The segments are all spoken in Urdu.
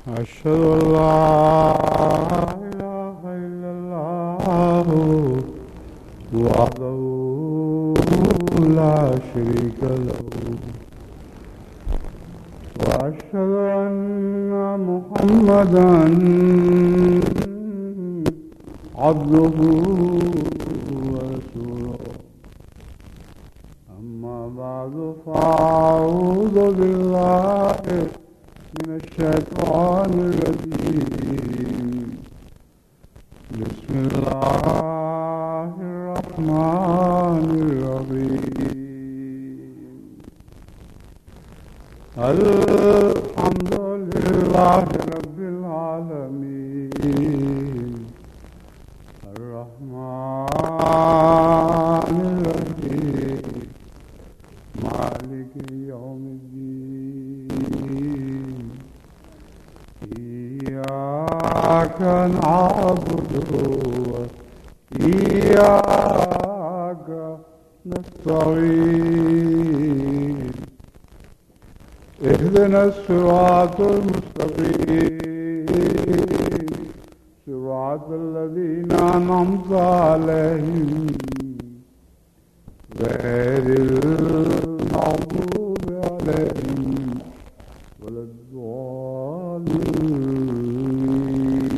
أشهد أن لا إله إلا الله وحده لا شريك له وأشهد أن محمدا عبده ورسوله أما بعد فأعوذ بالله من الشيطان الرجيم بسم الله الرحمن الرحيم الحمد لله رب العالمين الرحمن الرحيم مالك يوم الدين إياك نعبد وإياك نستعين اهدنا الصراط المستقيم صراط الذين أنعمت عليهم غير المغضوب عليهم ولا الضالين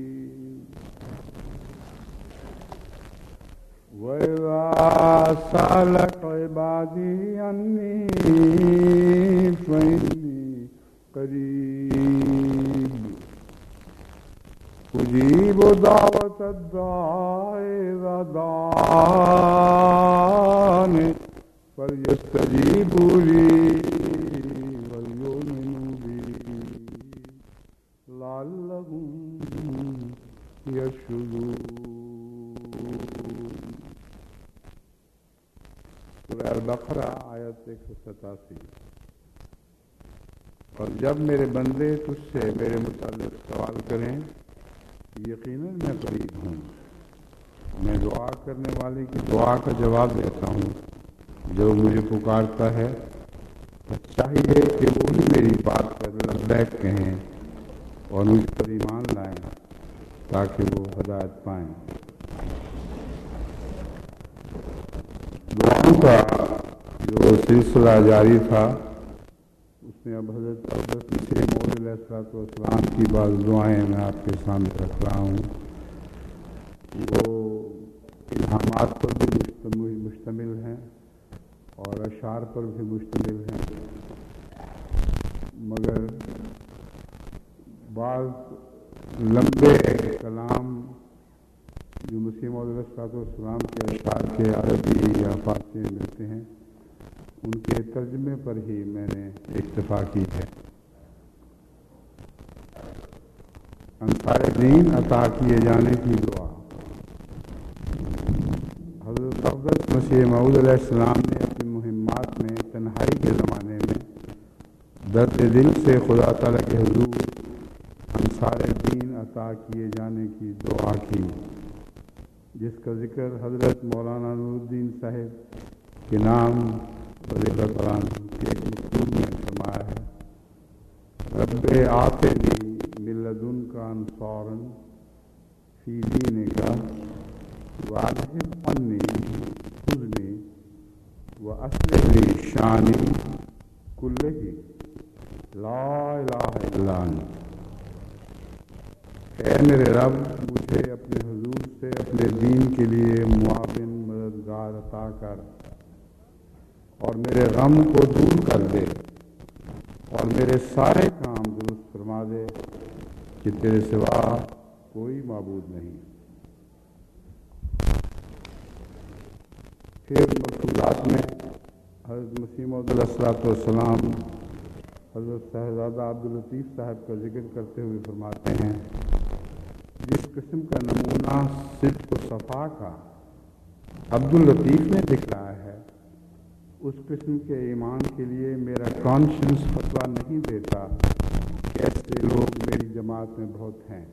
وإذا سألك عبادي عني فإني قريب أجيب دعوة الداعي إذا دعاني فليستجيبوا لي وليؤمنوا بي لعلهم يرشدون. سورہ البقرہ آیت 187. اور جب میرے بندے تجھ سے میرے متعلق سوال کریں یقیناً میں قریب ہوں، میں دعا کرنے والے کی دعا کا جواب دیتا ہوں جو مجھے پکارتا ہے. چاہیے کہ وہ بھی میری بات پر لبیک کہیں اور مجھ پر ایمان لائیں تاکہ وہ ہدایت پائیں. دعاؤں کا جو سلسلہ جاری تھا اس میں اب حضرت مسیح موعود علیہ السلام کی بعض دعائیں میں آپ کے سامنے رکھ رہا ہوں. وہ الہامات پر بھی مشتمل ہیں اور اشعار پر بھی مشتمل ہیں، مگر بعض لمبے کلام جو مسیح موعود علیہ السلام کے اشعار کے عربی یا فارسی میں ملتے ہیں ان کے ترجمے پر ہی میں نے اکتفا کی ہے. انصار دین عطا کیے جانے کی دعا. حضرت اقدس مسیح موعود علیہ السلام نے اپنی مہمات میں تنہائی کے زمانے میں درد دل سے خدا تعالیٰ کے حضور انصار دین عطا کیے جانے کی دعا کی، جس کا ذکر حضرت مولانا نور الدین صاحب کے نام وظیفہ قرآن کے ایک مکتوب میں فرمایا ہے: رب آتنی من لدنک انصارا فی دینک واذهب عنی حزنی واصلح لی شانی کلہ لا الہ الا انت. اے میرے رب، مجھے اپنے حضور سے اپنے دین کے لیے معاون مددگار عطا کر اور میرے غم کو دور کر دے اور میرے سارے کام درست فرما دے کہ تیرے سوا کوئی معبود نہیں. پھر مقصودات میں حضرت مسیح موعود علیہ السلام حضرت صاحبزادہ عبداللطیف صاحب کا ذکر کرتے ہوئے فرماتے ہیں: جس قسم کا نمونہ صدق و صفا کا عبداللطیف نے دکھلایا ہے اس قسم کے ایمان کے لیے میرا کانشنس فتویٰ نہیں دیتا کہ ایسے لوگ میری جماعت میں بہت ہیں.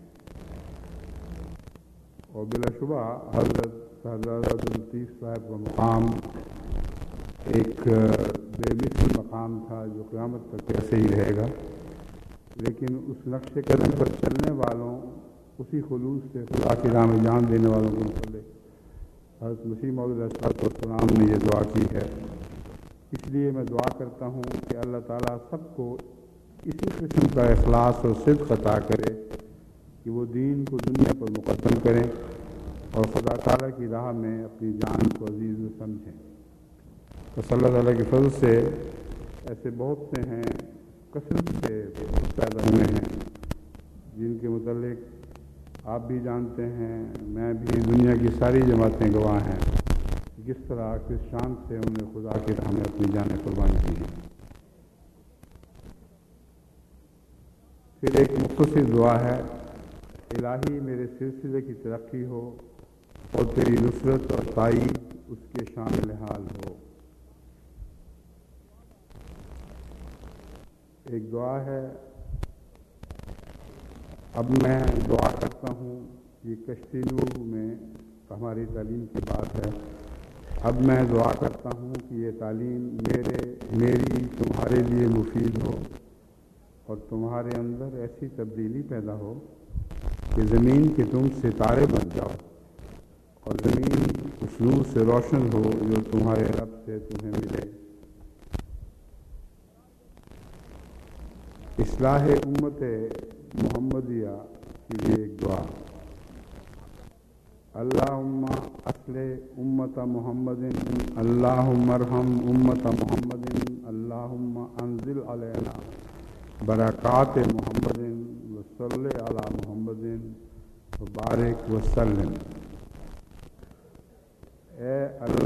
اور بلا شبہ حضرت صاحبزادہ عبداللطیف صاحب کا مقام ایک بے مثل مقام تھا جو قیامت تک ایسے ہی رہے گا. لیکن اس نقش قدم پر چلنے والوں، اسی خلوص سے خدا کی راہ میں جان دینے والوں کے متعلق حضرت مسیح موعود علیہ السلام نے یہ دعا کی ہے۔ اس لیے میں دعا کرتا ہوں کہ اللہ تعالیٰ سب کو اسی قسم کا اخلاص اور صدق عطا کرے کہ وہ دین کو دنیا پر مقدم کریں اور خدا تعالیٰ کی راہ میں اپنی جان کو عزیز و سمجھیں۔ تو اللہ تعالیٰ کے فضل سے ایسے بہت سے ہیں، کثرت سے پیدا ہوئے ہیں، جن کے متعلق آپ بھی جانتے ہیں، میں بھی، دنیا کی ساری جماعتیں گواہ ہیں کس طرح کس شان سے انہوں نے خدا کی راہ میں اپنی جانیں قربان کی ہیں۔ پھر ایک مختصر دعا ہے، الہی میرے سلسلے کی ترقی ہو اور تیری نصرت اور تائید اس کے شامل حال ہو۔ ایک دعا ہے، اب میں دعا کرتا ہوں، یہ کشتی نور میں ہماری تعلیم کی بات ہے، اب میں دعا کرتا ہوں کہ یہ تعلیم میری تمہارے لیے مفید ہو اور تمہارے اندر ایسی تبدیلی پیدا ہو کہ زمین کے تم ستارے بن جاؤ اور زمین اس نور سے روشن ہو جو تمہارے رب سے تمہیں ملے۔ اصلاح امت محمدیہ کے لیے ایک دعا، اللہم اصلح امت محمد، اللہم ارحم امت محمد، اللہم انزل علینا برکات محمد وصلی علی محمد وبارک وسلم۔ اے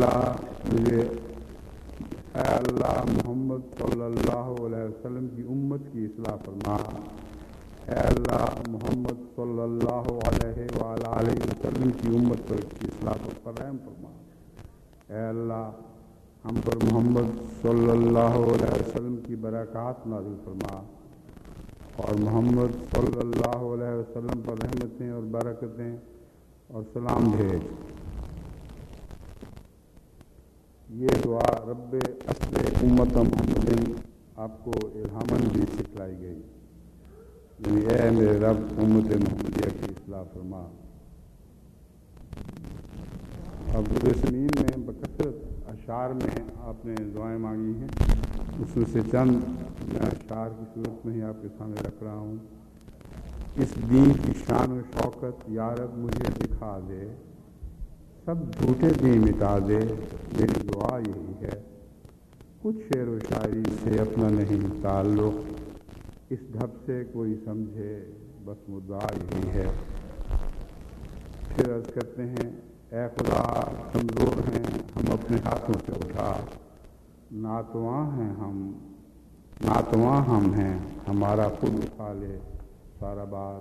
اللہ محمد صلی اللہ علیہ وسلم کی امت کی اصلاح فرما، اے اللہ محمد صلی اللہ علیہ وآلہ وسلم کی امت پر کی اصلاح پر رحم فرما، اے اللہ ہم پر محمد صلی اللہ علیہ وسلم کی برکات نازل فرما اور محمد صلی اللہ علیہ وسلم پر رحمتیں اور برکتیں اور سلام بھیج۔ یہ دعا رب اصل امت محمد آپ کو الہاماً بھی سکھلائی گئی، یعنی اے میرے رب امت محمدیہ کی اصلاح فرما۔ اب زمین میں بکثرت اشعار میں آپ نے دعائیں مانگی ہیں، اس میں سے چند میں اشعار کی صورت میں ہی آپ کے سامنے رکھ رہا ہوں۔ اس دین کی شان و شوکت یا رب مجھے دکھا دے، سب جھوٹے دین مٹا دے، میری دعا یہی ہے۔ کچھ شعر و شاعری سے اپنا نہیں تعلق، اس ڈھب سے کوئی سمجھے بس مدعا یہی ہے۔ پھر عرض کرتے ہیں، اے خدا کمزور ہیں ہم اپنے ہاتھوں سے اٹھا، ناتواں ہم ہیں ہمارا خود اٹھا لے سارا بار۔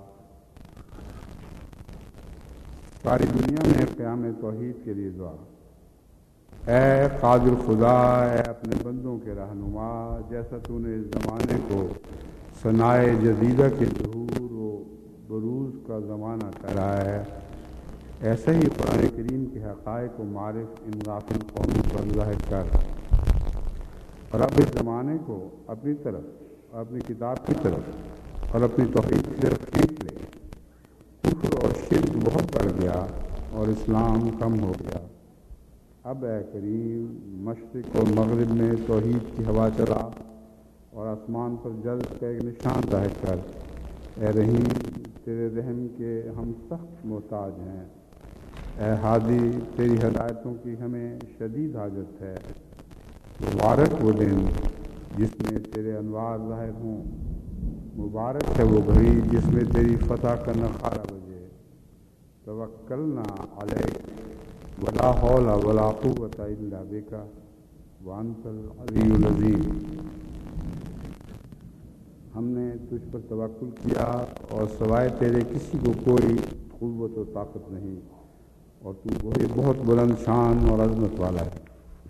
ساری دنیا میں قیام توحید کے لیے دعا، اے قادر خدا، اے اپنے بندوں کے رہنما، جیسا تو نے اس زمانے کو ثنائے جدیدہ کے ظہور و بروز کا زمانہ ٹھہرایا ہے، ایسے ہی قرآن کریم کے حقائق و معرف ان غافل قوموں پر ظاہر کر، اور اب اس زمانے کو اپنی طرف، اپنی کتاب کی طرف اور اپنی توحید کی طرف کھینچ لے۔ کفر اور شرک بہت بڑھ گیا اور اسلام کم ہو گیا، اب اے کریم مشرق اور مغرب میں توحید کی ہوا چلا اور آسمان پر جلد کا ایک نشان ظاہر کر۔ اے رحیم تیرے رحم کے ہم سخت محتاج ہیں، اے ہادی تیری ہدایتوں کی ہمیں شدید حاجت ہے۔ مبارک وہ دن جس میں تیرے انوار ظاہر ہوں، مبارک ہے وہ گھڑی جس میں تیری فتح کا نخارہ بجے۔ توکلنا علیک ولا حول ولا قوت الا بک وانت العلی العظیم۔ ہم نے تجھ پر توکل کیا اور سوائے تیرے کسی کو کوئی قوت و طاقت نہیں، اور تو وہی بہت بلند شان اور عظمت والا ہے۔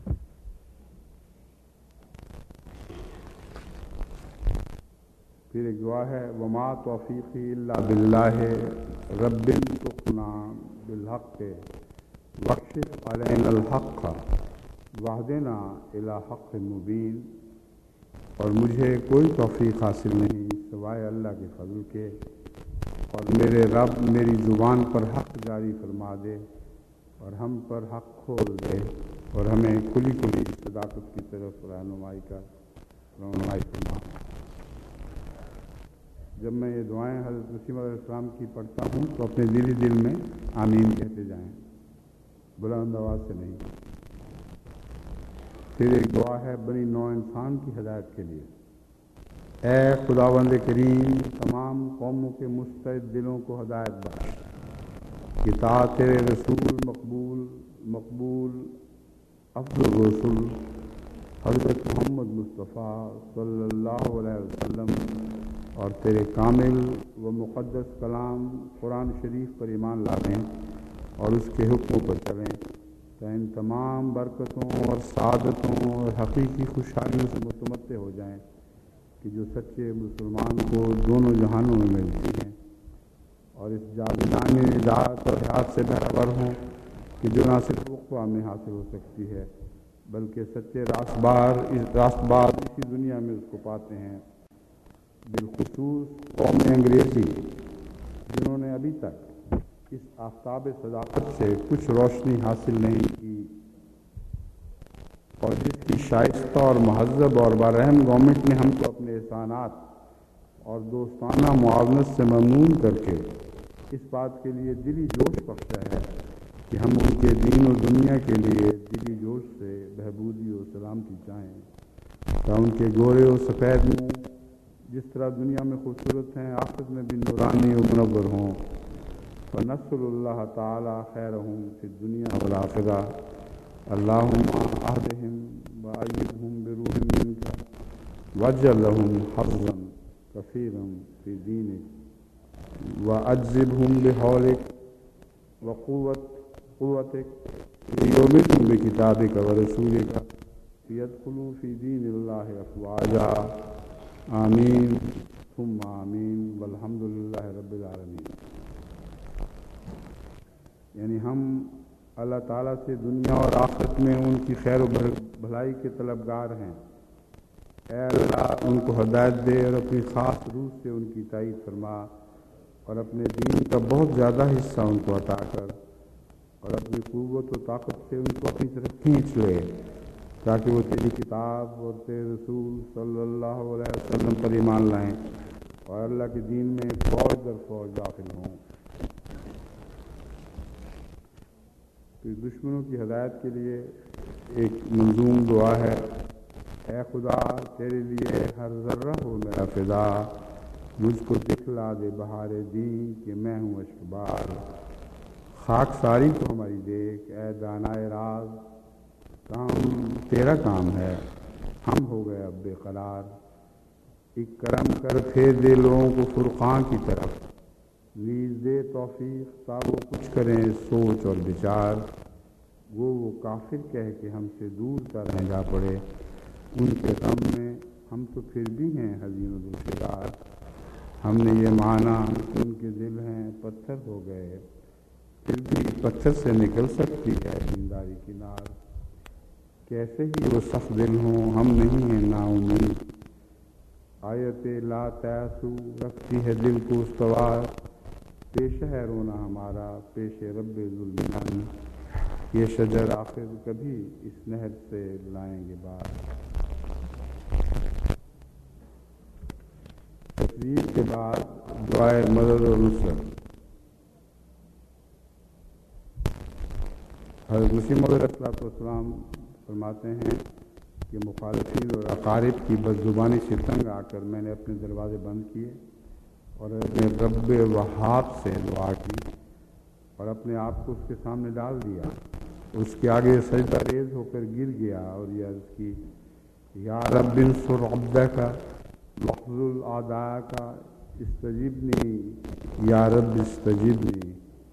پھر ایک دعا ہے، وما توفیقی الا باللہ رب تقنا بالحق واکشف علینا الحق واہدنا الی حق مبین۔ اور مجھے کوئی توفیق حاصل نہیں سوائے سوائے اللہ کے فضل کے، اور میرے رب میری زبان پر حق جاری فرما دے اور ہم پر حق کھول دے اور ہمیں کھلی کھلی صداقت کی طرف رہنمائی فرما۔ جب میں یہ دعائیں حضرت مسیح علیہ السلام کی پڑھتا ہوں تو اپنے دل میں آمین کہتے جائیں، بلند آواز سے نہیں۔ پھر ایک دعا ہے بنی نوع انسان کی ہدایت کے لیے۔ اے خداوند کریم، تمام قوموں کے مستعد دلوں کو ہدایت بخش کہ تیرے رسول مقبول افضل الرسل حضرت محمد مصطفیٰ صلی اللہ علیہ وسلم اور تیرے کامل و مقدس کلام قرآن شریف پر ایمان لائیں اور اس کے حکموں پر چلیں، تو ان تمام برکتوں اور سعادتوں اور حقیقی خوشحالیوں سے متمتع ہو جائیں کہ جو سچے مسلمان کو دونوں جہانوں میں ملتی ہیں، اور اس جاودانی نجات اور حیات سے بہرور ہوں کہ جو نہ صرف وقوع میں حاصل ہو سکتی ہے بلکہ سچے راست باز اسی دنیا میں اس کو پاتے ہیں، بالخصوص قوم انگریزی جنہوں نے ابھی تک اس آفتاب صداقت سے کچھ روشنی حاصل نہیں کی، اور جس کی شائستہ اور مہذب اور برحم گورنمنٹ نے ہم کو اپنے احسانات اور دوستانہ معاونت سے ممنون کر کے اس بات کے لیے دلی جوش بخشا ہے کہ ہم ان کے دین و دنیا کے لیے دلی جوش سے بہبودی و سلامتی چاہیں، کہ ان کے گورے و سفید منہ جس طرح دنیا میں خوبصورت ہیں آخرت میں بھی نورانی و منور ہوں، ونسأل اللہ تعالی خیرہم فی الدنیا والآخرہ، اللہم اہدہم وأیدہم بروح منک واجعل لہم حظا کثیرا فی دینک واجزبہم بحولک وقوتک لیؤمنوا بکتابک ورسولک لیدخلوا فی دین اللہ افواجا، آمین ثم آمین والحمد للہ رب العالمین۔ یعنی ہم اللہ تعالیٰ سے دنیا اور آخرت میں ان کی خیر و بھلائی کے طلبگار ہیں۔ اے اللہ ان کو ہدایت دے اور اپنی خاص روح سے ان کی تائید فرما، اور اپنے دین کا بہت زیادہ حصہ ان کو عطا کر، اور اپنی قوت و طاقت سے ان کو اپنی طرف کھینچ لے تاکہ وہ تیری کتاب اور تیرے رسول صلی اللہ علیہ وسلم پر ایمان لائیں اور اللہ کے دین میں فوج در فوج داخل ہوں۔ پھر دشمنوں کی ہدایت کے لیے ایک منظوم دعا ہے۔ اے خدا تیرے لیے ہر ذرہ ہو میرا فدا، مجھ کو دکھلا دے بہار دین کہ میں ہوں اشکبار، خاک ساری کو ہماری دیکھ اے دانائے راز، کام تیرا کام ہے ہم ہو گئے اب بے قرار، ایک کرم کر پھیر دے لوگوں کو فرقان کی طرف، نیز دے توفیق تا وہ کچھ کریں سوچ اور بچار، وہ کافر کہہ کے ہم سے دور تا رہ جا پڑے، ان کے غم میں ہم تو پھر بھی ہیں حزین و دلشدار، ہم نے یہ مانا کہ ان کے دل ہیں پتھر ہو گئے، پھر بھی پتھر سے نکل سکتی ہے دینداری کی نار، کیسے ہی وہ سخت دل ہوں ہم نہیں ہیں نا امید، آیت لا تیسو رکھتی ہے دل کو استوار، پیش ہے رونا ہمارا پیش رب ذوالمنان، یہ شجر آخر کبھی اس نہر سے لائیں گے بار۔ تصویر کے بعد دعائے مدد و نصرت۔ حضرت مسیح موعود علیہ السلام فرماتے ہیں کہ مخالفین اور اقارب کی بدزبانی سے تنگ آ کر میں نے اپنے دروازے بند کیے اور اپنے رب وہاب سے دعا کی اور اپنے آپ کو اس کے سامنے ڈال دیا، اس کے آگے سجدہ ریز ہو کر گر گیا اور یہ عرض کی، یا رب انصر عبدک واخذل اعداءک استجبنی یا رب استجبنی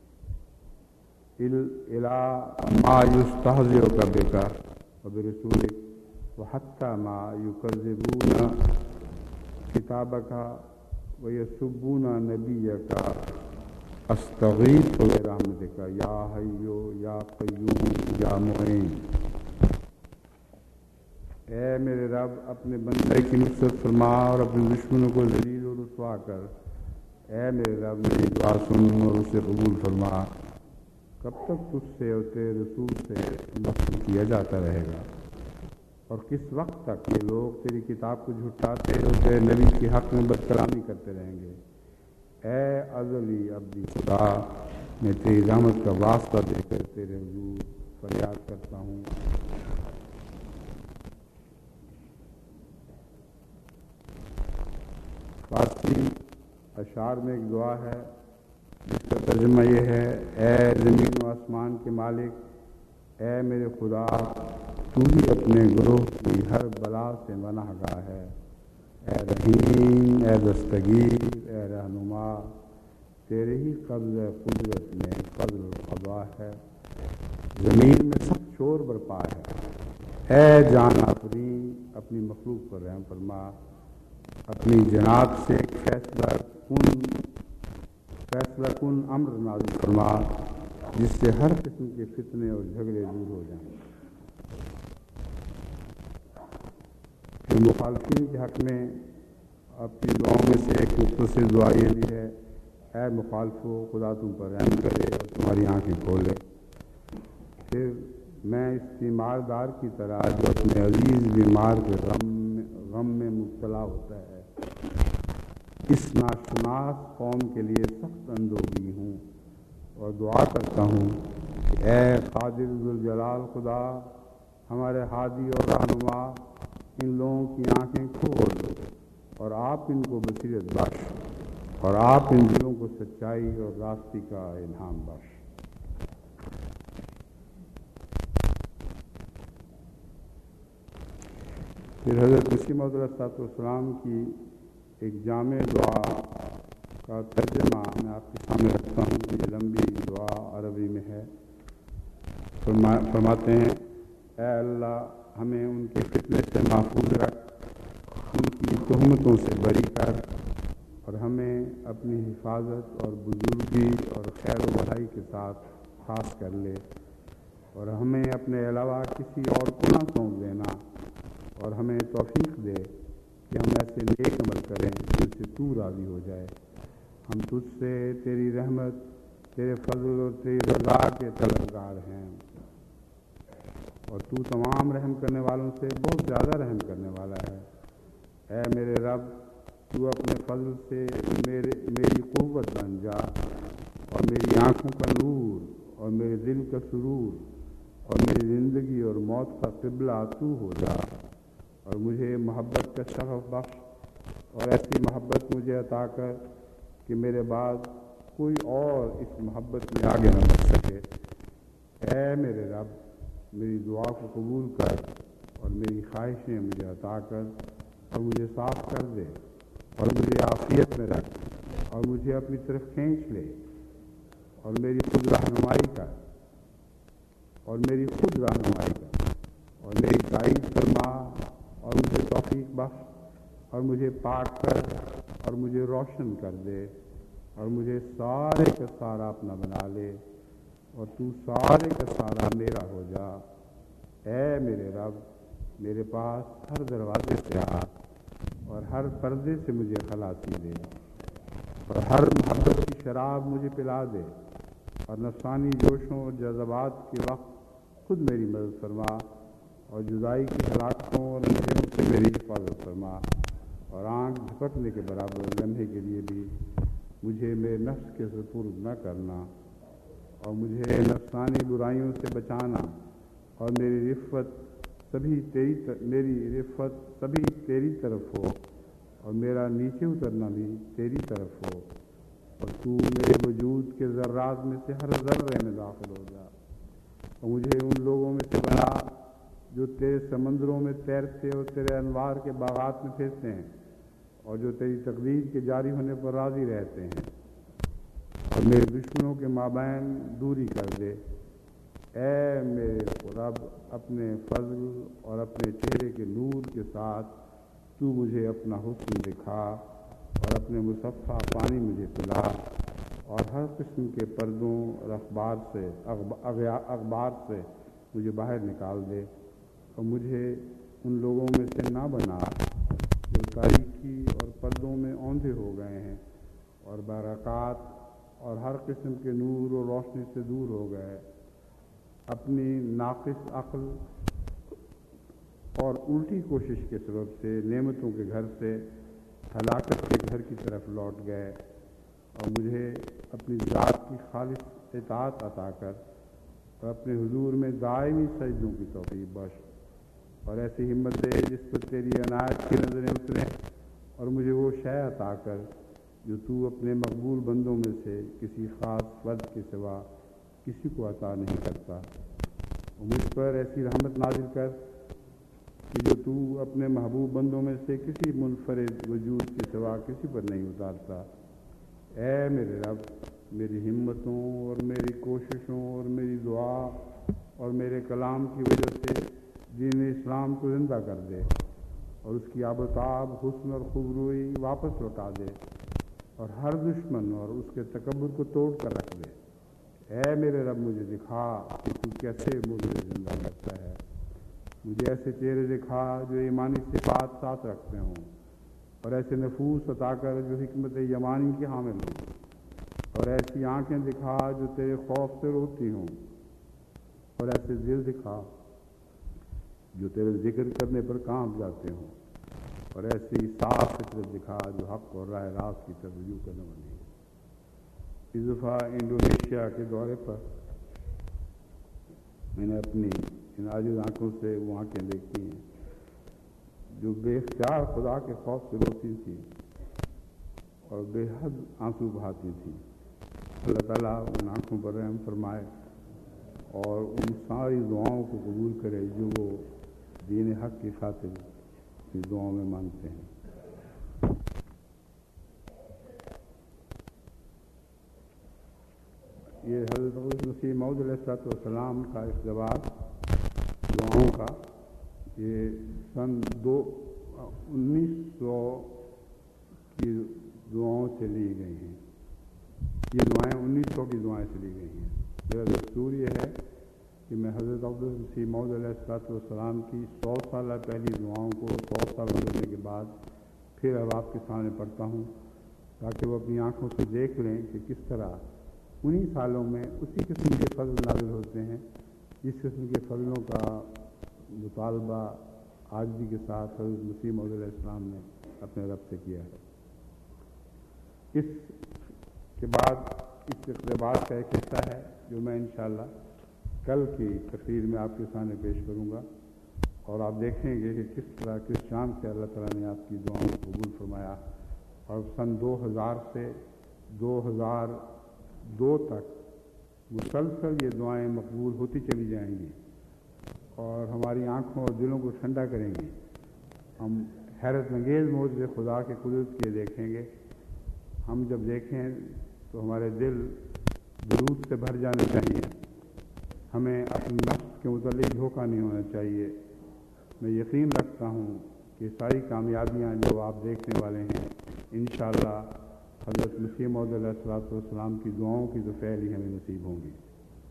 الی ما یستہزئ بک وبرسولک وحتی ما یکذبون کتابک ویسبون نبیک استغیث برحمتک یا حی یا قیوم یا معین۔ اے میرے رب اپنے بندے کی نصرت فرما اور اپنے دشمنوں کو ذلیل و رسوا رسوا کر، اے میرے رب میری دعا سن اور اسے قبول فرما۔ کب تک تجھ سے اور تیرے رسول سے نفل کیا جاتا رہے گا، اور کس وقت تک یہ لوگ تیری کتاب کو جھٹلاتے اور تیرے نبی کے حق میں بد کلامی کرتے رہیں گے؟ اے ازلی ابدی خدا، میں تیری رحمت کا واسطہ دے کر تیرے حضور فریاد کرتا ہوں۔ فارسی اشعار میں ایک دعا ہے جس کا ترجمہ یہ ہے: اے زمین و آسمان کے مالک، اے میرے خدا، تو ہی اپنے گروہ کی ہر بلا سے پناہ گاہ ہے۔ اے رحیم، اے دستگیر، اے رہنما، تیرے ہی قبض قدرت میں فضل و قضا ہے۔ زمین میں سخت شور برپا ہے، اے جان آفرین، اپنی مخلوق پر رحم فرما۔ اپنی جناب سے ایک فیصلہ کن امر نازل فرما جس سے ہر قسم کے فتنے اور جھگڑے دور ہو جائیں۔ پھر مخالفین کے حق میں اپنی دعاؤں میں سے ایک مختصر دعا یہ بھی ہے: اے مخالفو، خدا تم پر رحم کرے اور تمہاری آنکھیں کھولے۔ پھر میں اس تیمار دار کی طرح جو اپنے عزیز بیمار کے غم میں مبتلا ہوتا ہے، اس ناشناس قوم کے لیے سخت اندوہگی ہوں، اور دعا کرتا ہوں کہ اے قادر ذوالجلال خدا، ہمارے ہادی اور رہنما، ان لوگوں کی آنکھیں کھول دو اور آپ ان کو بصیرت بخش، اور آپ ان دلوں کو سچائی اور راستی کا الہام بخش۔ پھر حضرت مسیح موعود علیہ الصلوۃ والسلام کی ایک جامع دعا کا ترجمہ میں آپ کے سامنے رکھتا ہوں۔ یہ لمبی دعا عربی میں ہے۔ فرماتے ہیں: اے اللہ، ہمیں ان کے فتنے سے محفوظ رکھ، ان کی تہمتوں سے بری کر، اور ہمیں اپنی حفاظت اور بزرگی اور خیر و بھلائی کے ساتھ خاص کر لے، اور ہمیں اپنے علاوہ کسی اور کو نہ سونپ دینا، اور ہمیں توفیق دے کہ ہم ایسے نیک عمل کریں جن سے تو راضی ہو جائے۔ ہم تجھ سے تیری رحمت، تیرے فضل اور تیری رضا کے طلبگار ہیں، اور تو تمام رحم کرنے والوں سے بہت زیادہ رحم کرنے والا ہے۔ اے میرے رب، تو اپنے فضل سے میری قوت بن جا، اور میری آنکھوں کا نور، اور میرے دل کا سرور، اور میری زندگی اور موت کا قبلہ تو ہو جا، اور مجھے محبت کا شغف بخش، اور ایسی محبت مجھے عطا کر کہ میرے بعد کوئی اور اس محبت میں آگے نہ بڑھ سکے۔ اے میرے رب، میری دعا کو قبول کر، اور میری خواہشیں مجھے عطا کر، اور مجھے صاف کر دے، اور مجھے عافیت میں رکھ، اور مجھے اپنی طرف کھینچ لے، اور میری خود رہنمائی کر، اور میری تائید فرما، اور مجھے توفیق بخش، اور مجھے پاک کر، اور مجھے روشن کر دے، اور مجھے سارے کا سارا اپنا بنا لے، اور تو سارے کا سارا میرا ہو جا۔ اے میرے رب، میرے پاس ہر دروازے سے آ، اور ہر پردے سے مجھے خلاصی دے، اور ہر محبت کی شراب مجھے پلا دے، اور نفسانی جوشوں اور جذبات کے وقت خود میری مدد فرما، اور جدائی کی ہلاکتوں اور اندھیروں سے میری حفاظت فرما، اور آنکھ جھپکنے کے برابر لمحے کے لیے بھی مجھے میرے نفس کے سپرد نہ کرنا، اور مجھے نفسانی برائیوں سے بچانا، اور میری رفت سبھی تیری طرف ہو، اور میرا نیچے اترنا بھی تیری طرف ہو، اور تو میرے وجود کے ذرات میں سے ہر ذرے میں داخل ہو جا، اور مجھے ان لوگوں میں سے بنا جو تیرے سمندروں میں تیرتے اور تیرے انوار کے باغات میں پھرتے ہیں، اور جو تیری تقدیر کے جاری ہونے پر راضی رہتے ہیں، اور میرے دشمنوں کے مابین دوری کر دے۔ اے میرے رب، اپنے فضل اور اپنے چہرے کے نور کے ساتھ تو مجھے اپنا حسن دکھا، اور اپنے مصفا پانی مجھے پلا، اور ہر قسم کے پردوں اور اخبار سے مجھے باہر نکال دے، اور مجھے ان لوگوں میں سے نہ بنا جو جو تاریکی اور پردوں میں اوندھے ہو گئے ہیں اور برکات اور ہر قسم کے نور و روشنی سے دور ہو گئے، اپنی ناقص عقل اور الٹی کوشش کے سبب سے نعمتوں کے گھر سے ہلاکت کے گھر کی طرف لوٹ گئے، اور مجھے اپنی ذات کی خالص اطاعت عطا کر اور اپنے حضور میں دائمی سجدوں کی توفیق بخش، اور ایسی ہمت دے جس پر تیری عنایت کی نظریں اتریں، اور مجھے وہ شے عطا کر جو تو اپنے مقبول بندوں میں سے کسی خاص فرد کے سوا کسی کو عطا نہیں کرتا، اور مجھ پر ایسی رحمت نازل کر کہ جو تو اپنے محبوب بندوں میں سے کسی منفرد وجود کے سوا کسی پر نہیں اتارتا۔ اے میرے رب، میری ہمتوں اور میری کوششوں اور میری دعا اور میرے کلام کی وجہ سے دین اسلام کو زندہ کر دے، اور اس کی آب و تاب، حسن اور خوبروئی واپس لوٹا دے، اور ہر دشمن اور اس کے تکبر کو توڑ کر رکھ دے۔ اے میرے رب، مجھے دکھا کہ تو کیسے مجھے زندہ کرتا ہے، مجھے ایسے چہرے دکھا جو ایمانی صفات ساتھ رکھتے ہوں، اور ایسے نفوس عطا کر جو حکمت یمانی کے حامل ہوں، اور ایسی آنکھیں دکھا جو تیرے خوف سے روتی ہوں، اور ایسے دل دکھا جو تیرے ذکر کرنے پر کانپ جاتے ہوں، اور ایسی صاف فطرت دکھا جو حق اور راہ راست کی طرف رجوع کرنے والی ہے۔ اس دفعہ انڈونیشیا کے دورے پر میں نے اپنی ان عاجز آنکھوں سے وہ آنکھیں دیکھی ہیں جو بے اختیار خدا کے خوف سے روتی تھی اور بے حد آنسو بہاتی تھی۔ اللہ تعالیٰ ان آنکھوں پر رحم فرمائے اور ان ساری دعاؤں کو قبول کرے جو وہ دین حق کی خاطر اس دعاؤں میں مانگتے ہیں۔ یہ حضرت مسیح موعود علیہ السلام کا اقتباس دعاؤں کا، یہ سن 1900 کی دعاؤں سے لی گئی ہیں۔ یہ دعائیں 1900 کی دعائیں سے لی گئی ہیں۔ میرا دستور یہ ہے کہ میں حضرت مسیح موعود علیہ السلام کی 100 سالہ پہلی دعاؤں کو 100 سال گزرنے کے بعد پھر اب آپ کے سامنے پڑھتا ہوں، تاکہ وہ اپنی آنکھوں سے دیکھ لیں کہ کس طرح انہی سالوں میں اسی قسم کے فضل نازل ہوتے ہیں جس قسم کے فضلوں کا مطالبہ عاجزی کے ساتھ حضرت مسیح موعود علیہ السلام نے اپنے رب سے کیا ہے۔ اس کے بعد اس اقتباس کا ایک حصہ ہے جو میں انشاءاللہ کل کی تقریر میں آپ کے سامنے پیش کروں گا، اور آپ دیکھیں گے کہ کس طرح کس شان سے اللہ تعالیٰ نے آپ کی دعاؤں کو قبول فرمایا، اور سن 2000 سے 2002 تک مسلسل یہ دعائیں مقبول ہوتی چلی جائیں گی اور ہماری آنکھوں اور دلوں کو ٹھنڈا کریں گی۔ ہم حیرت انگیز معجزے خدا کے قدرت کے دیکھیں گے۔ ہم جب دیکھیں تو ہمارے دل درود سے بھر جانے چاہیے۔ ہمیں اپنے نفس کے متعلق دھوکہ نہیں ہونا چاہیے۔ میں یقین رکھتا ہوں کہ ساری کامیابیاں جو آپ دیکھنے والے ہیں انشاءاللہ حضرت مسیح موعود علیہ السلام کی دعاؤں کی تو فعل ہی ہمیں نصیب ہوں گی۔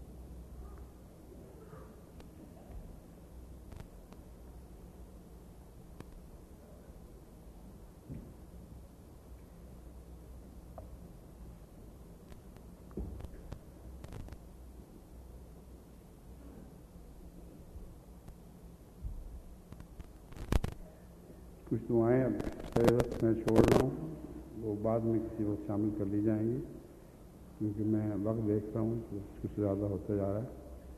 کچھ دعائیں اب فہرست میں چھوڑ رہا ہوں، وہ بعد میں کسی وقت شامل کر لی جائیں گی، کیونکہ میں وقت دیکھ رہا ہوں کہ کچھ زیادہ ہوتا جا رہا ہے۔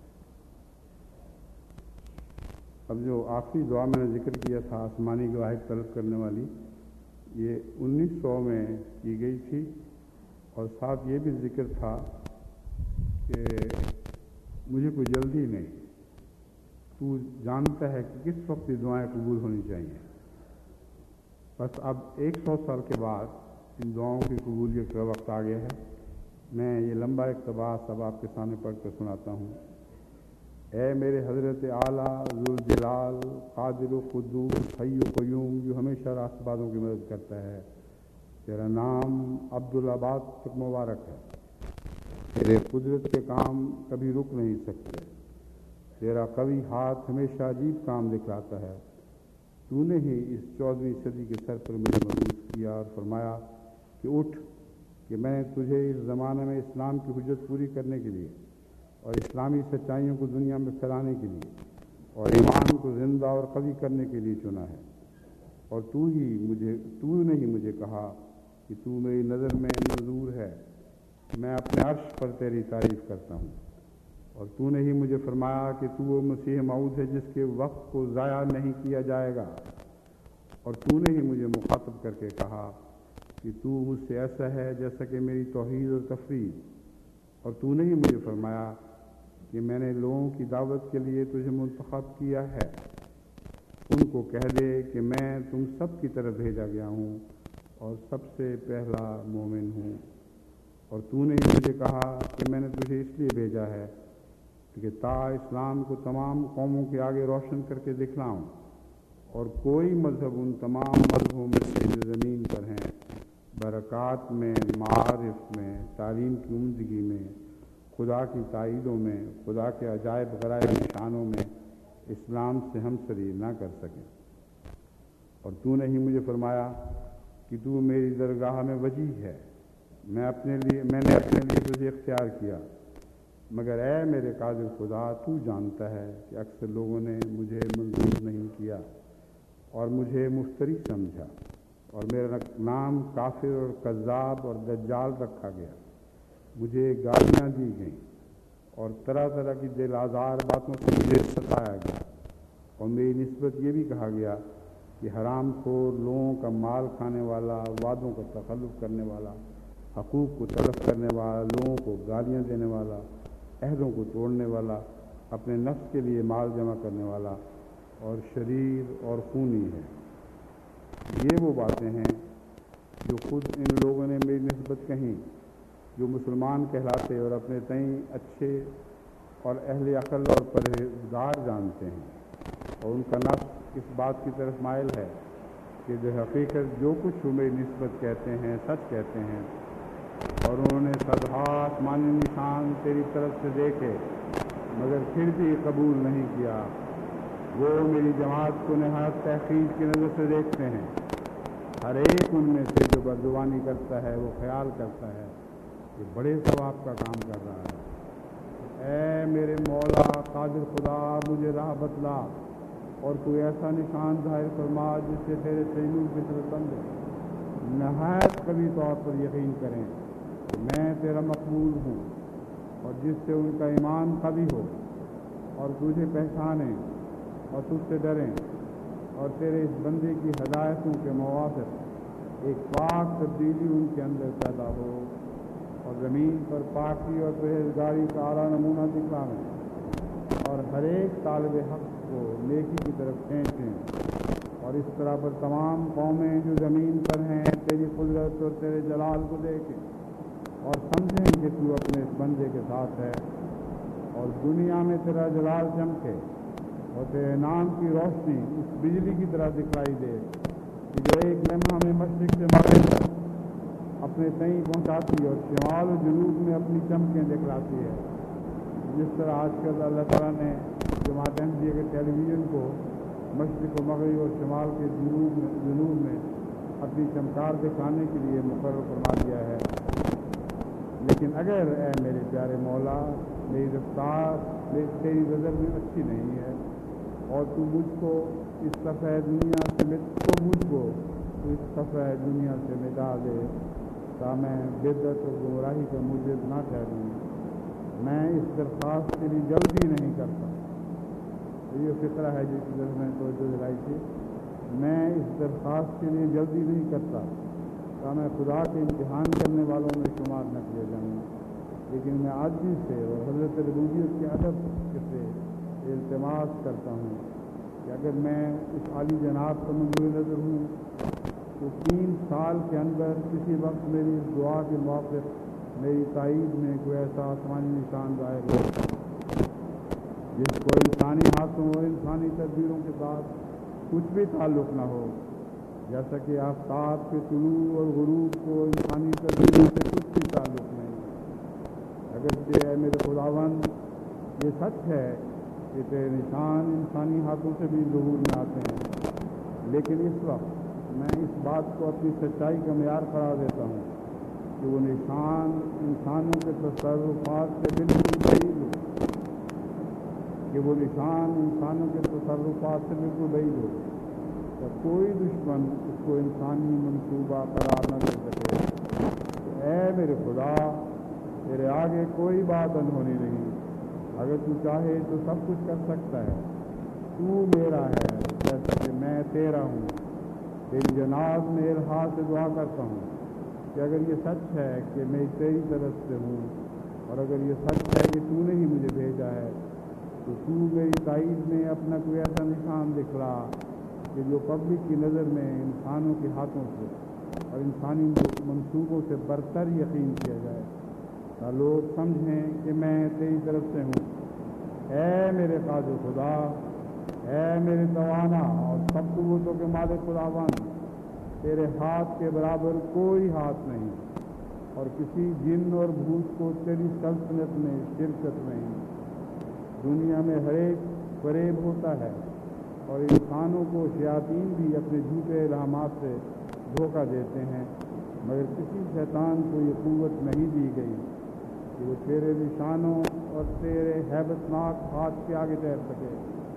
اب جو آخری دعا میں نے ذکر کیا تھا آسمانی گواہی طلب کرنے والی، یہ 1900 میں کی گئی تھی، اور ساتھ یہ بھی ذکر تھا کہ مجھے کوئی جلدی نہیں، تو جانتا ہے کہ کس وقت یہ دعائیں قبول ہونی چاہیے۔ بس اب 100 سال کے بعد ان دعاؤں کی قبولیت کا وقت آ گیا ہے۔ میں یہ لمبا اقتباس اب آپ کے سامنے پڑھ کر سناتا ہوں۔ اے میرے حضرت اعلیٰ ذوالجلال قادر و قدوس حی و قیوم جو ہمیشہ راست بازوں کی مدد کرتا ہے، تیرا نام عبدالآباد تک مبارک ہے۔ تیرے قدرت کے کام کبھی رک نہیں سکتے، تیرا قوی ہاتھ ہمیشہ عجیب کام دکھلاتا ہے، تو نے ہی اس 14ویں صدی کے سر پر مجھے مبعوث کیا اور فرمایا کہ اٹھ کہ میں نے تجھے اس زمانے میں اسلام کی حجت پوری کرنے کے لیے اور اسلامی سچائیوں کو دنیا میں پھیلانے کے لیے اور ایمان کو زندہ اور قوی کرنے کے لیے چنا ہے، اور تو نے ہی مجھے کہا کہ تو میری نظر میں منظور ہے، میں اپنے عرش پر تیری تعریف کرتا ہوں، اور تو نے ہی مجھے فرمایا کہ تو وہ مسیح موعود ہے جس کے وقت کو ضائع نہیں کیا جائے گا، اور تو نے ہی مجھے مخاطب کر کے کہا کہ تو مجھ سے ایسا ہے جیسا کہ میری توحید اور تفرید، اور تو نے ہی مجھے فرمایا کہ میں نے لوگوں کی دعوت کے لیے تجھے منتخب کیا ہے، ان کو کہہ دے کہ میں تم سب کی طرف بھیجا گیا ہوں اور سب سے پہلا مومن ہوں، اور تو نے ہی مجھے کہا کہ میں نے تجھے اس لیے بھیجا ہے کہ تا اسلام کو تمام قوموں کے آگے روشن کر کے دکھلاؤں، اور کوئی مذہب ان تمام مذہبوں میں سے جو زمین پر ہیں برکات میں، معارف میں، تعلیم کی عمدگی میں، خدا کی تائیدوں میں، خدا کے عجائب غرائب نشانوں میں اسلام سے ہم سری نہ کر سکیں، اور تو نے ہی مجھے فرمایا کہ تو میری درگاہ میں وجیہ ہے، میں نے اپنے لیے تجھے اختیار کیا، مگر اے میرے قادر خدا تو جانتا ہے کہ اکثر لوگوں نے مجھے منظور نہیں کیا اور مجھے مفتری سمجھا، اور میرا نام کافر اور کذاب اور دجال رکھا گیا، مجھے گالیاں دی گئیں اور طرح طرح کی دل آزار باتوں سے مجھے ستایا گیا، اور میری نسبت یہ بھی کہا گیا کہ حرام خور، لوگوں کا مال کھانے والا، وعدوں کا تخلف کرنے والا، حقوق کو تلف کرنے والا، لوگوں کو گالیاں دینے والا، عہدوں کو توڑنے والا، اپنے نفس کے لیے مال جمع کرنے والا اور شریر اور خونی ہے۔ یہ وہ باتیں ہیں جو خود ان لوگوں نے میری نسبت کہیں جو مسلمان کہلاتے اور اپنے تئیں اچھے اور اہل عقل اور پرہیزگار جانتے ہیں، اور ان کا نفس اس بات کی طرف مائل ہے کہ جو حقیقت جو کچھ وہ میری نسبت کہتے ہیں سچ کہتے ہیں، اور انہوں نے صدہا آسمانی نشان تیری طرف سے دیکھے مگر پھر بھی قبول نہیں کیا، وہ میری جماعت کو نہایت تحقیق کی نظر سے دیکھتے ہیں، ہر ایک ان میں سے جو بدزبانی کرتا ہے وہ خیال کرتا ہے کہ بڑے ثواب کا کام کر رہا ہے۔ اے میرے مولا قادر خدا مجھے راہ بتلا اور کوئی ایسا نشان ظاہر فرما جس سے تیرے سینوں کی طرف بندے نہایت قوی طور پر یقین کریں کہ میں تیرا مقبول ہوں، اور جس سے ان کا ایمان قوی ہو اور تجھے پہچانیں اور تجھ سے ڈریں، اور تیرے اس بندے کی ہدایتوں کے موافق ایک پاک تبدیلی ان کے اندر پیدا ہو، اور زمین پر پاکی اور پرہیزگاری کا اعلیٰ نمونہ دکھائیں، اور ہر ایک طالب حق کو نیکی کی طرف کھینچیں، اور اس طرح پر تمام قومیں جو زمین پر ہیں تیری قدرت اور تیرے جلال کو دیکھیں اور سمجھیں کہ تو اپنے اس بندے کے ساتھ ہے، اور دنیا میں تیرا جلال چمکے اور تیرے نام کی روشنی اس بجلی کی طرح دکھائی دے کہ جو ایک لمحہ میں مشرق سے مغرب تک اپنے تئیں پہنچاتی اور شمال و جنوب میں اپنی چمکیں دکھلاتی ہے، جس طرح آج کل اللہ تعالیٰ نے جماعت احمدیہ کے ٹیلی ویژن کو مشرق و مغرب اور شمال کے جنوب میں اپنی چمکار دکھانے کے لیے مقرر فرما دیا ہے، لیکن اگر اے میرے پیارے مولا میری رفتار تیری نظر میں اچھی نہیں ہے اور تو مجھ کو اس صفحہ دنیا سے مٹا دے تا میں بدعت اور گمراہی کا مجرم نہ ٹھہروں، میں اس درخواست کے لیے جلدی نہیں کرتا۔ یہ فقرہ ہے جس کی طرف میں توجہ دلائی تھی، میں اس درخواست کے لیے جلدی نہیں کرتا تا میں خدا کے امتحان کرنے والوں میں شمار نہ کیا جاؤں، لیکن میں عاجزی سے اور حضرت ربوبیت کے ادب سے التماس کرتا ہوں کہ اگر میں اس عالی جناب کا منظور نظر ہوں تو 3 سال کے اندر کسی وقت میری اس دعا کے موقف میری تائید میں کوئی ایسا آسمانی نشان ظاہر ہو جس کو انسانی ہاتھوں اور انسانی تدبیروں کے ساتھ کچھ بھی تعلق نہ ہو، جیسا کہ آفتاب کے طلوع اور غروب کو انسانی تدبیروں سے کچھ بھی تعلق نہیں۔ اگرچہ اے میرے خداوند یہ سچ ہے کہ تیرے نشان انسانی ہاتھوں سے بھی ظہور میں آتے ہیں، لیکن اس وقت میں اس بات کو اپنی سچائی کا معیار قرار دیتا ہوں کہ وہ نشان انسانوں کے تصرفات سے بالکل بعید ہو، کہ وہ نشان انسانوں کے تصرفات سے بالکل بعید ہو اور کوئی دشمن اس کو انسانی منصوبہ قرار نہ دے سکے۔ اے میرے خدا، تیرے آگے کوئی بات انہونی نہیں، اگر تو چاہے تو سب کچھ کر سکتا ہے۔ تو میرا ہے جیسا کہ میں تیرا ہوں۔ تیری جناب میں الحاظ سے دعا کرتا ہوں کہ اگر یہ سچ ہے کہ میں تیری طرف سے ہوں، اور اگر یہ سچ ہے کہ تو نے ہی مجھے بھیجا ہے، تو تو میری تائید میں اپنا کوئی ایسا نشان دکھلا کہ جو پبلک کی نظر میں انسانوں کے ہاتھوں سے اور انسانی منصوبوں سے برتر یقین کیا جائے، تا لوگ سمجھیں کہ میں تیری طرف سے ہوں۔ اے میرے قادر خدا، اے میرے توانا اور سب قوتوں کے مالک خداوند، تیرے ہاتھ کے برابر کوئی ہاتھ نہیں، اور کسی جن اور بھوت کو تیری سلطنت میں شرکت نہیں۔ دنیا میں ہر ایک فریب ہوتا ہے، اور انسانوں کو شیاطین بھی اپنے جھوٹے الہامات سے دھوکہ دیتے ہیں، مگر کسی شیطان کو یہ قوت نہیں دی گئی کہ وہ تیرے نشانوں اور تیرے ہیبتناک ہاتھ کے آگے ٹھہر سکے،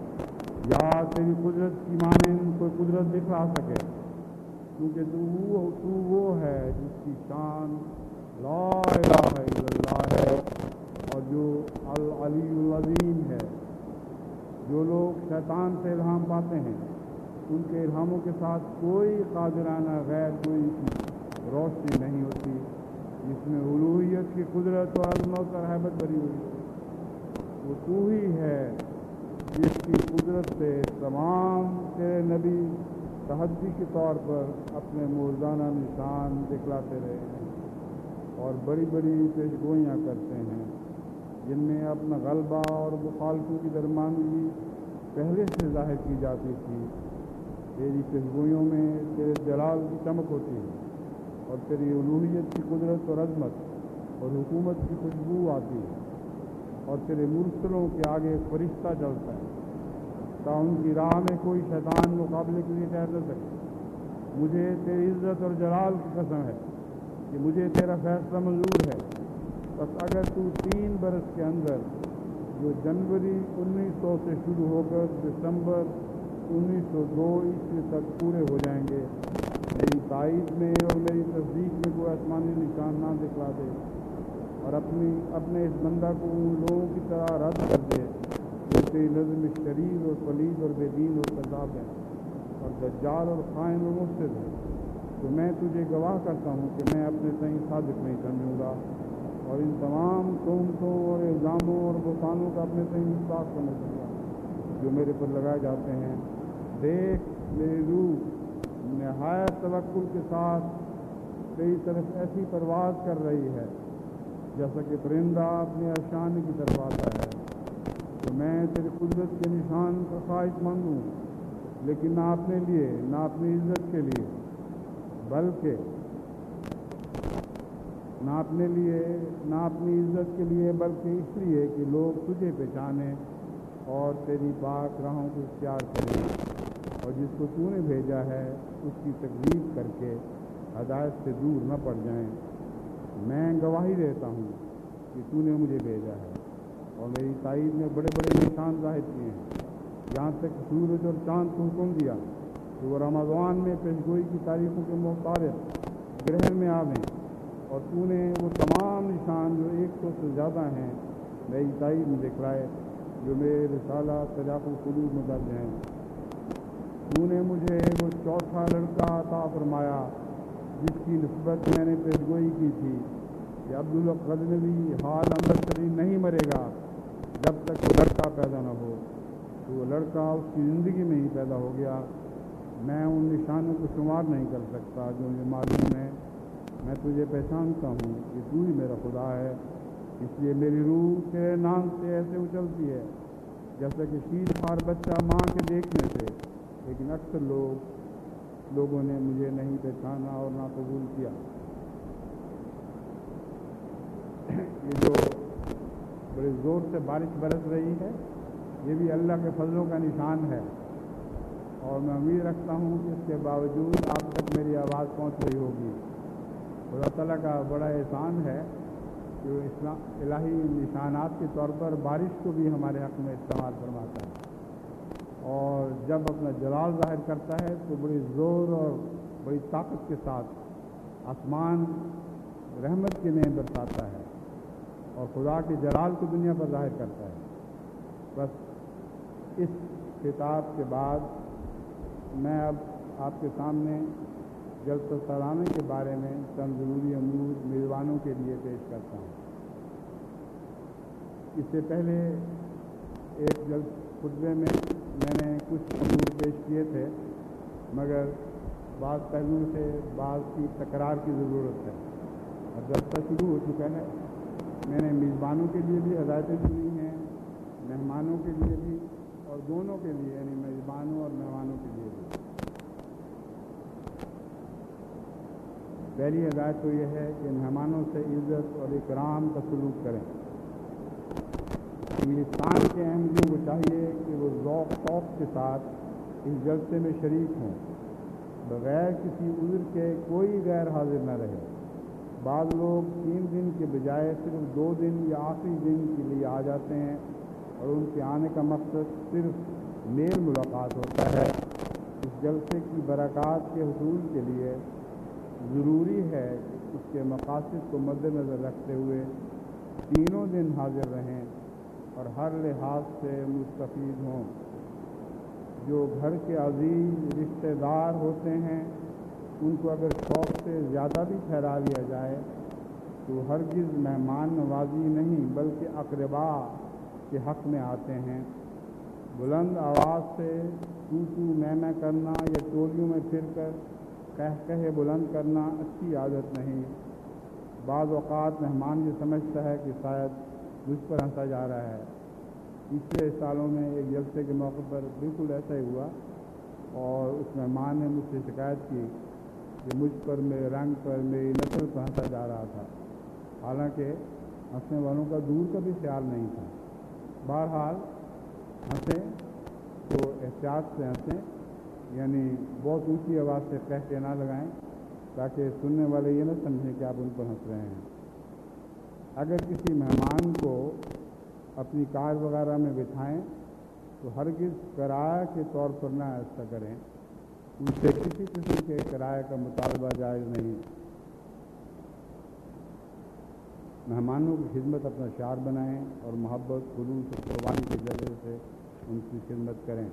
یا تیری قدرت کی مانند کوئی قدرت دکھا سکے، کیونکہ تو وہ ہے جس کی شان لا الہ الا اللہ ہے، اور جو العلی العظیم ہے۔ جو لوگ شیطان سے الہام پاتے ہیں، ان کے الہاموں کے ساتھ کوئی قادرانہ غیر کوئی روشنی نہیں ہوتی جس میں الوہیت کی قدرت اور عظمت اور ہیبت بھری ہوئی ہے۔ وہ تو ہی ہے جس کی قدرت سے تمام تیرے نبی تحدی کے طور پر اپنے موزانہ نشان دکھلاتے رہے ہیں اور بڑی بڑی پیشگوئیاں کرتے ہیں، جن میں اپنا غلبہ اور مخالفوں کی درمیانگی پہلے سے ظاہر کی جاتی تھی۔ تیری پیشگوئیوں میں تیرے جلال کی چمک ہوتی ہے، اور تیری الوہیت کی قدرت اور عظمت اور حکومت کی خوشبو آتی ہے، اور تیرے مرسلوں کے آگے ایک فرشتہ چلتا ہے تا ان کی راہ میں کوئی شیطان مقابلے کے لیے ٹھہر نہ سکے۔ مجھے تیری عزت اور جلال کی قسم ہے کہ مجھے تیرا فیصلہ منظور ہے۔ بس اگر تو 3 برس کے اندر، جو جنوری 1900 سے شروع ہو کر دسمبر 1902 عیسوی تک پورے ہو جائیں گے، میری تائید میں اور میری تصدیق میں کوئی آسمانی نشان نہ دکھلا دے، اور اپنے اس بندہ کو ان لوگوں کی طرح رد کر دے جو تیری نظر میں شریر اور پلید اور بے دین اور کذاب ہیں اور دجال اور خائن اور مفسد ہیں، تو میں تجھے گواہ کرتا ہوں کہ میں اپنے تئیں صادق نہیں سمجھوں گا، اور ان تمام تہمتوں اور الزاموں اور بہتانوں کا اپنے تئیں مستحق سمجھوں گا جو میرے پر لگائے جاتے ہیں۔ دیکھ، میری روح نہایت توکل کے ساتھ تیری طرف ایسی پرواز کر رہی ہے جیسا کہ پرندہ اپنے آشیانے کی طرف آتا ہے۔ تو میں تیری قدرت کے نشان کا خواہش مند ہوں، لیکن نہ اپنے لیے، نہ اپنی عزت کے لیے، بلکہ نہ اپنی عزت کے لیے، بلکہ اس لیے کہ لوگ تجھے پہچانیں اور تیری پاک راہوں کو اختیار کریں، اور جس کو تو نے بھیجا ہے اس کی تکذیب کر کے ہدایت سے دور نہ پڑ جائیں۔ میں گواہی دیتا ہوں کہ تو نے مجھے بھیجا ہے، اور میری تائید میں بڑے بڑے نشان ظاہر کیے ہیں، یہاں تک سورج اور چاند کو حکم دیا کہ وہ رمضان میں پیشگوئی کی تاریخوں کے مطابق گرہن میں آویں، اور تو نے وہ تمام نشان جو 100 سے زیادہ ہیں میری تائید میں دکھلائے جو میرے رسالہ تجاق القلوب میں درج ہیں۔ تو نے مجھے وہ چوتھا لڑکا عطا فرمایا جس کی نسبت میں نے پیشگوئی کی تھی کہ عبدالغزنوی حال امرتری نہیں مرے گا جب تک وہ لڑکا پیدا نہ ہو، تو وہ لڑکا اس کی زندگی میں ہی پیدا ہو گیا۔ میں ان نشانوں کو شمار نہیں کر سکتا جو مجھے معلوم ہے۔ میں تجھے پہچانتا ہوں کہ تو ہی میرا خدا ہے، اس لیے میری روح تیرے نام سے ایسے اچھلتی ہے جیسا کہ شیر خوار بچہ ماں کے دیکھنے سے، لیکن اکثر لوگوں نے مجھے نہیں پہچانا اور نہ قبول کیا۔ یہ جو بڑے زور سے بارش برس رہی ہے، یہ بھی اللہ کے فضلوں کا نشان ہے، اور میں امید رکھتا ہوں کہ اس کے باوجود آپ تک میری آواز پہنچ رہی ہوگی۔ خدا تعالیٰ کا بڑا احسان ہے کہ وہ الہی نشانات کے طور پر بارش کو بھی ہمارے حق میں استعمال فرماتا ہے، اور جب اپنا جلال ظاہر کرتا ہے تو بڑی زور اور بڑی طاقت کے ساتھ آسمان رحمت کی نعمت برساتا ہے اور خدا کے جلال کو دنیا پر ظاہر کرتا ہے۔ بس اس خطاب کے بعد میں اب آپ کے سامنے جلسہ سالانہ کے بارے میں چند ضروری امور میزبانوں کے لیے پیش کرتا ہوں۔ اس سے پہلے ایک خطبے میں نے کچھ امور پیش کیے تھے، مگر بعض پہلوؤں سے بعض کی تکرار کی ضرورت ہے، اور جلسہ شروع ہو چکا ہے۔ میں نے میزبانوں کے لیے بھی ہدایتیں سنی ہیں، مہمانوں کے لیے بھی، اور دونوں کے لیے، یعنی میزبانوں اور مہمانوں کے لیے بھی۔ پہلی ہدایت تو یہ ہے کہ مہمانوں سے عزت اور اکرام کا سلوک کریں۔ انگلستان کے احمدیوں کو چاہیے کہ وہ ذوق شوق کے ساتھ اس جلسے میں شریک ہوں، بغیر کسی عذر کے کوئی غیر حاضر نہ رہے۔ بعض لوگ 3 دن کے بجائے صرف 2 دن یا آخری دن کے لیے آ جاتے ہیں، اور ان کے آنے کا مقصد صرف میل ملاقات ہوتا ہے۔ اس جلسے کی برکات کے حصول کے لیے ضروری ہے کہ اس کے مقاصد کو مد نظر رکھتے ہوئے 3 دن حاضر رہیں اور ہر لحاظ سے مستفید ہوں۔ جو گھر کے عزیز رشتہ دار ہوتے ہیں ان کو اگر شوق سے زیادہ بھی ٹھہرا لیا جائے تو ہرگز مہمان نوازی نہیں بلکہ اقربا کے حق میں آتے ہیں۔ بلند آواز سے تو میں کرنا یا ٹولیوں میں پھر کر کہہ بلند کرنا اچھی عادت نہیں۔ بعض اوقات مہمان یہ سمجھتا ہے کہ شاید مجھ پر ہنسا جا رہا ہے۔ پچھلے سالوں میں ایک جلسے کے موقع پر بالکل ایسا ہی ہوا، اور اس مہمان نے مجھ سے شکایت کی کہ مجھ پر، میرے رنگ پر، میری نسل پر ہنسا جا رہا تھا، حالانکہ ہنسنے والوں کا دور کا بھی خیال نہیں تھا۔ بہرحال ہنسیں تو احتیاط سے ہنسیں، یعنی بہت اونچی آواز سے کہہ نہ لگائیں تاکہ سننے والے یہ نہ سمجھیں کہ آپ ان پر ہنس رہے ہیں۔ اگر کسی مہمان کو اپنی کار وغیرہ میں بٹھائیں تو ہرگز کرایہ کے طور پر نہ ایسا کریں، ان سے کسی قسم کے کرایہ کا مطالبہ جائز نہیں۔ مہمانوں کی خدمت اپنا شعار بنائیں اور محبت، خلوص اور قربانی کے ذریعے سے ان کی خدمت کریں۔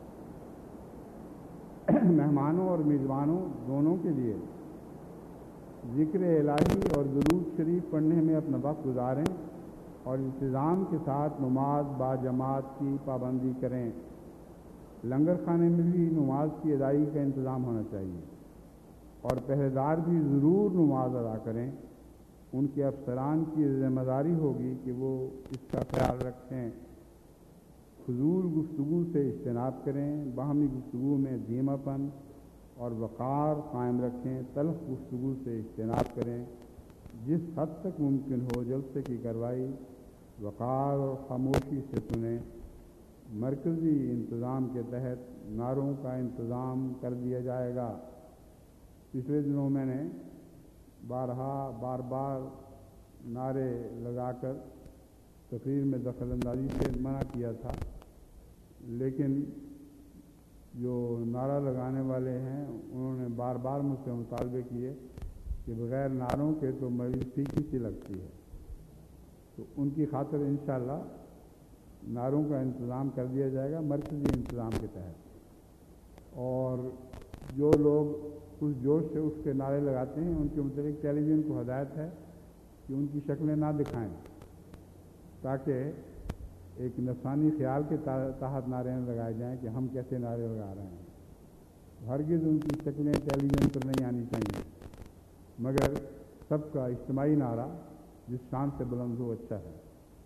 مہمانوں اور میزبانوں دونوں کے لیے ذکر الہی اور درود شریف پڑھنے میں اپنا وقت گزاریں اور انتظام کے ساتھ نماز باجماعت کی پابندی کریں۔ لنگر خانے میں بھی نماز کی ادائیگی کا انتظام ہونا چاہیے، اور پہرے دار بھی ضرور نماز ادا کریں۔ ان کے افسران کی ذمہ داری ہوگی کہ وہ اس کا خیال رکھیں۔ فضول گفتگو سے اجتناب کریں، باہمی گفتگو میں دھیما پن اور وقار قائم رکھیں۔ تلخ گفتگو سے اجتناب کریں، جس حد تک ممکن ہو جلسے کی کارروائی وقار اور خاموشی سے سنیں۔ مرکزی انتظام کے تحت نعروں کا انتظام کر دیا جائے گا۔ پچھلے دنوں میں نے بار بار نعرے لگا کر تقریر میں دخل اندازی سے منع کیا تھا، لیکن جو نعرہ لگانے والے ہیں انہوں نے بار بار مجھ سے مطالبے کیے کہ بغیر نعروں کے تو مریض پھیکی سی لگتی ہے، تو ان کی خاطر انشاءاللہ نعروں کا انتظام کر دیا جائے گا مرکزی انتظام کے تحت۔ اور جو لوگ اس جوش سے اٹھ کے نعرے لگاتے ہیں ان کے متعلق ٹیلی ویژن کو ہدایت ہے کہ ان کی شکلیں نہ دکھائیں، تاکہ ایک نفسانی خیال کے تحت نعرے نہ لگائے جائیں کہ ہم کیسے نعرے لگا رہے ہیں۔ ہرگز ان کی شکلیں ٹیلی ویژن پر نہیں آنی چاہیے، مگر سب کا اجتماعی نعرہ جس شان سے بلند ہو اچھا ہے۔